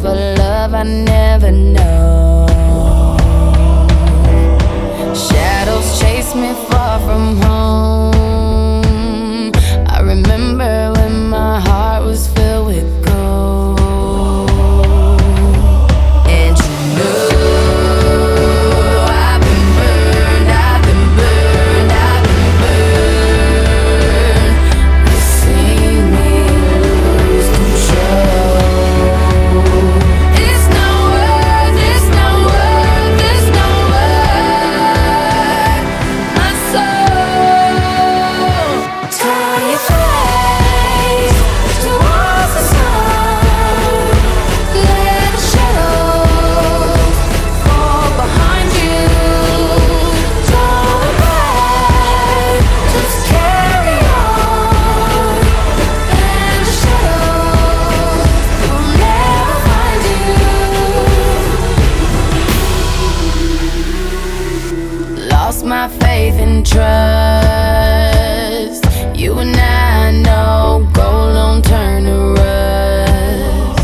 of a love I never know. Shadows chase me far from home. I remember when my heart was filled with gold. And you know I've been burned, I've been burned, I've been burned. You see me lose control. It's no worth, it's no worth, it's no worth my soul. Turn your face towards the sun. Let the shadows fall behind you. Don't look back, just carry on. And the shadows will never find you. Lost my faith and trust. You and I know gold don't turn to rust.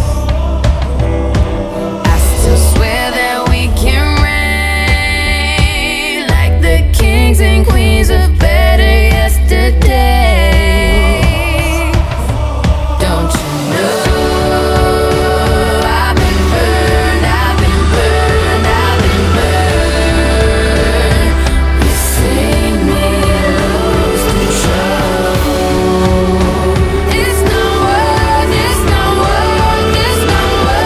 I still swear that we can reign like the kings and queens of better yesterday. Don't you know I've been burned, I've been burned, I've been burned. You see me lose control. It's no worth, it's no worth, it's no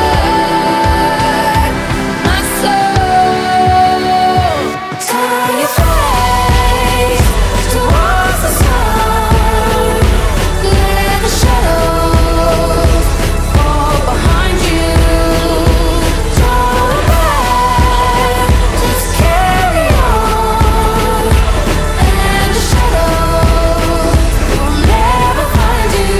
worth my soul. Turn your face towards the sun. Let the shadows fall behind you. Don't look back, just carry on. And the shadows will never find you.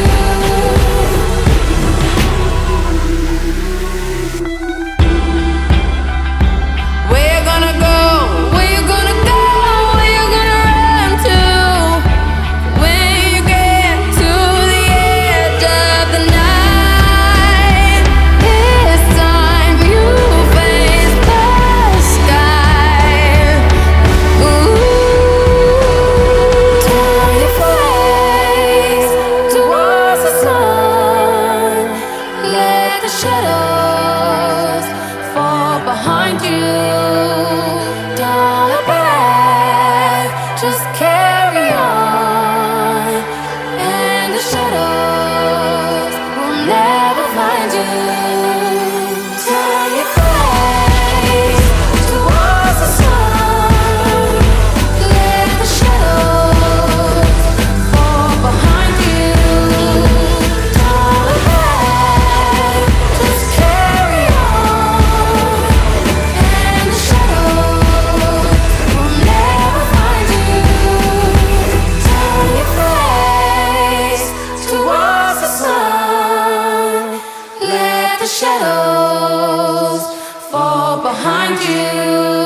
Where you gonna go? Where you gonna go? Where you gonna run to? When you get to the edge of the night, it's time for you to face the sky. Ooh, turn your face towards the sun. Let the shadows fall behind you. Don't look back, just carry on. And the shadows will never find you. Turn your face towards the sun. Let the shadows fall behind you. Don't look back, just carry on. And the shadows will never find you. Turn your face towards the sun. Let the shadows fall behind you.